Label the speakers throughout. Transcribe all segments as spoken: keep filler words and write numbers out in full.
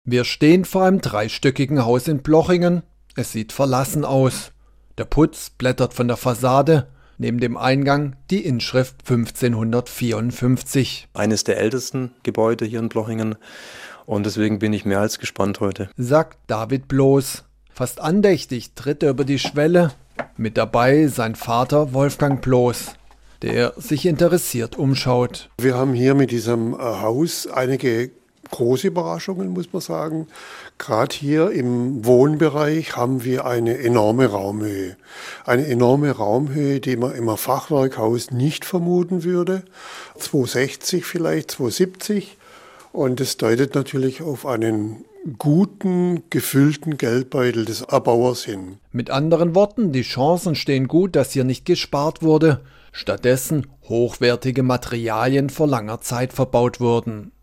Speaker 1: Wir stehen vor einem dreistöckigen Haus in Blochingen. Es sieht verlassen aus. Der Putz blättert von der Fassade. Neben dem Eingang die Inschrift fünfzehnhundertvierundfünfzig.
Speaker 2: Eines der ältesten Gebäude hier in Blochingen. Und deswegen bin ich mehr als gespannt heute,
Speaker 1: sagt David Bloß. Fast andächtig tritt er über die Schwelle. Mit dabei sein Vater Wolfgang Bloß, der sich interessiert umschaut.
Speaker 3: Wir haben hier mit diesem Haus einige große Überraschungen, muss man sagen. Gerade hier im Wohnbereich haben wir eine enorme Raumhöhe. Eine enorme Raumhöhe, die man im Fachwerkhaus nicht vermuten würde. zweihundertsechzig vielleicht, zweihundertsiebzig. Und das deutet natürlich auf einen guten, gefüllten Geldbeutel des Erbauers hin.
Speaker 1: Mit anderen Worten, die Chancen stehen gut, dass hier nicht gespart wurde. Stattdessen hochwertige Materialien vor langer Zeit verbaut wurden.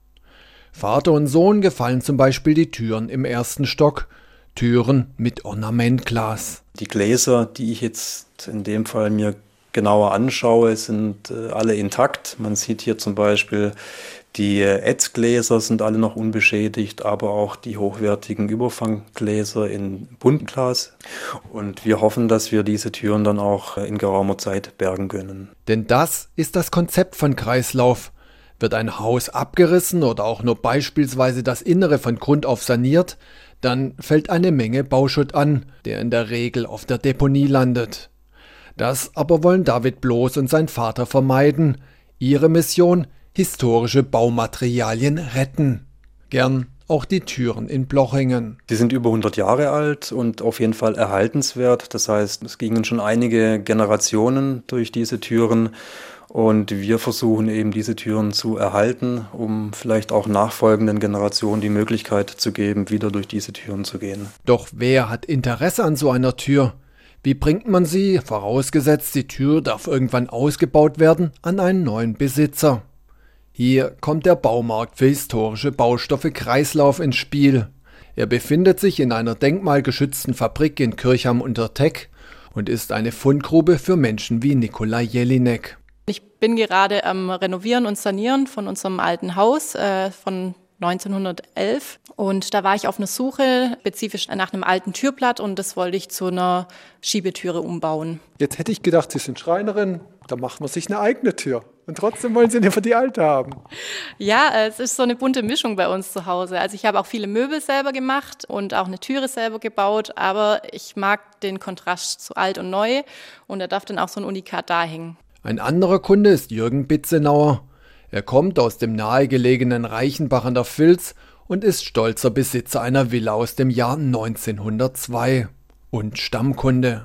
Speaker 1: Vater und Sohn gefallen zum Beispiel die Türen im ersten Stock. Türen mit Ornamentglas.
Speaker 2: Die Gläser, die ich jetzt in dem Fall mir genauer anschaue, sind äh, alle intakt. Man sieht hier zum Beispiel, die Ätzgläser sind alle noch unbeschädigt, aber auch die hochwertigen Überfanggläser in Buntglas. Und wir hoffen, dass wir diese Türen dann auch in geraumer Zeit bergen können.
Speaker 1: Denn das ist das Konzept von Kreislauf. Wird ein Haus abgerissen oder auch nur beispielsweise das Innere von Grund auf saniert, dann fällt eine Menge Bauschutt an, der in der Regel auf der Deponie landet. Das aber wollen David Bloß und sein Vater vermeiden. Ihre Mission: historische Baumaterialien retten. Gern auch die Türen in Blochingen.
Speaker 2: Sie sind über hundert Jahre alt und auf jeden Fall erhaltenswert. Das heißt, es gingen schon einige Generationen durch diese Türen. Und wir versuchen eben diese Türen zu erhalten, um vielleicht auch nachfolgenden Generationen die Möglichkeit zu geben, wieder durch diese Türen zu gehen.
Speaker 1: Doch wer hat Interesse an so einer Tür? Wie bringt man sie, vorausgesetzt die Tür darf irgendwann ausgebaut werden, an einen neuen Besitzer? Hier kommt der Baumarkt für historische Baustoffe Kreislauf ins Spiel. Er befindet sich in einer denkmalgeschützten Fabrik in Kirchham unter Teck und ist eine Fundgrube für Menschen wie Nikolai Jelinek.
Speaker 4: Ich bin gerade am Renovieren und Sanieren von unserem alten Haus äh, von neunzehnhundertelf und da war ich auf einer Suche spezifisch nach einem alten Türblatt und das wollte ich zu einer Schiebetüre umbauen.
Speaker 5: Jetzt hätte ich gedacht, Sie sind Schreinerin, da macht man sich eine eigene Tür und trotzdem wollen Sie nicht die alte haben.
Speaker 4: Ja, es ist so eine bunte Mischung bei uns zu Hause. Also ich habe auch viele Möbel selber gemacht und auch eine Türe selber gebaut, aber ich mag den Kontrast zu alt und neu und da darf dann auch so ein Unikat da hängen.
Speaker 1: Ein anderer Kunde ist Jürgen Bitzenauer. Er kommt aus dem nahegelegenen Reichenbach an der Vils und ist stolzer Besitzer einer Villa aus dem Jahr neunzehnhundertzwei und Stammkunde.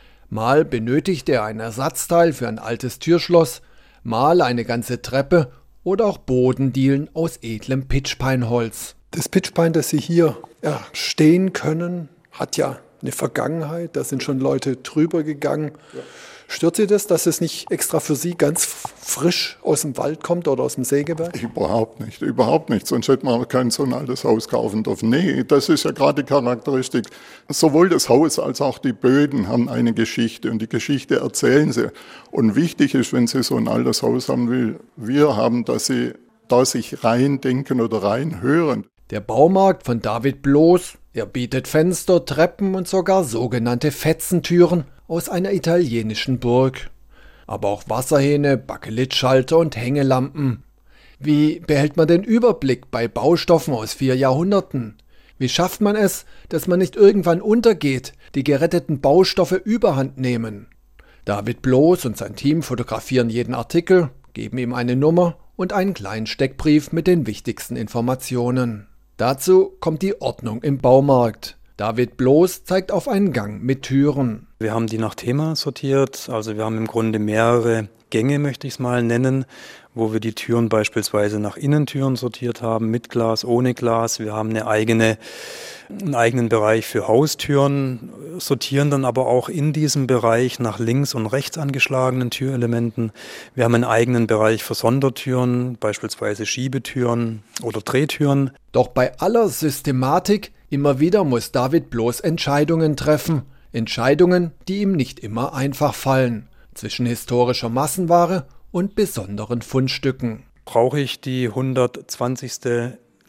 Speaker 1: Mal benötigt er ein Ersatzteil für ein altes Türschloss, mal eine ganze Treppe oder auch Bodendielen aus edlem Pitchpeinholz.
Speaker 5: Das Pitchpine, das Sie hier stehen können, hat ja eine Vergangenheit. Da sind schon Leute drüber gegangen. Ja. Stört Sie das, dass es nicht extra für Sie ganz frisch aus dem Wald kommt oder aus dem Sägewerk?
Speaker 6: Überhaupt nicht, überhaupt nicht. Sonst hätte man kein so ein altes Haus kaufen dürfen. Nee, das ist ja gerade die Charakteristik. Sowohl das Haus als auch die Böden haben eine Geschichte und die Geschichte erzählen sie. Und wichtig ist, wenn Sie so ein altes Haus haben wie wir haben, dass Sie da sich reindenken oder reinhören.
Speaker 1: Der Baumarkt von David Bloß, er bietet Fenster, Treppen und sogar sogenannte Fetzentüren aus einer italienischen Burg. Aber auch Wasserhähne, Bakelitschalter und Hängelampen. Wie behält man den Überblick bei Baustoffen aus vier Jahrhunderten? Wie schafft man es, dass man nicht irgendwann untergeht, die geretteten Baustoffe überhand nehmen? David Bloß und sein Team fotografieren jeden Artikel, geben ihm eine Nummer und einen kleinen Steckbrief mit den wichtigsten Informationen. Dazu kommt die Ordnung im Baumarkt. David Bloß zeigt auf einen Gang mit Türen.
Speaker 2: Wir haben die nach Thema sortiert, also wir haben im Grunde mehrere Gänge, möchte ich es mal nennen, wo wir die Türen beispielsweise nach Innentüren sortiert haben, mit Glas, ohne Glas. Wir haben eine eigene, einen eigenen Bereich für Haustüren, sortieren dann aber auch in diesem Bereich nach links und rechts angeschlagenen Türelementen. Wir haben einen eigenen Bereich für Sondertüren, beispielsweise Schiebetüren oder Drehtüren.
Speaker 1: Doch bei aller Systematik immer wieder muss David Bloß Entscheidungen treffen. Entscheidungen, die ihm nicht immer einfach fallen. Zwischen historischer Massenware und besonderen Fundstücken.
Speaker 2: Brauche ich die hundertzwanzigste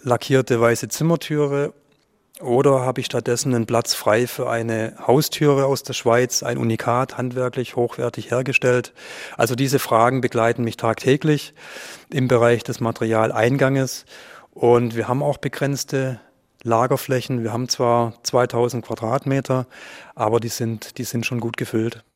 Speaker 2: lackierte weiße Zimmertüre oder habe ich stattdessen einen Platz frei für eine Haustüre aus der Schweiz, ein Unikat, handwerklich hochwertig hergestellt? Also diese Fragen begleiten mich tagtäglich im Bereich des Materialeinganges und wir haben auch begrenzte Lagerflächen. Wir haben zwar zweitausend Quadratmeter, aber die sind, die sind schon gut gefüllt.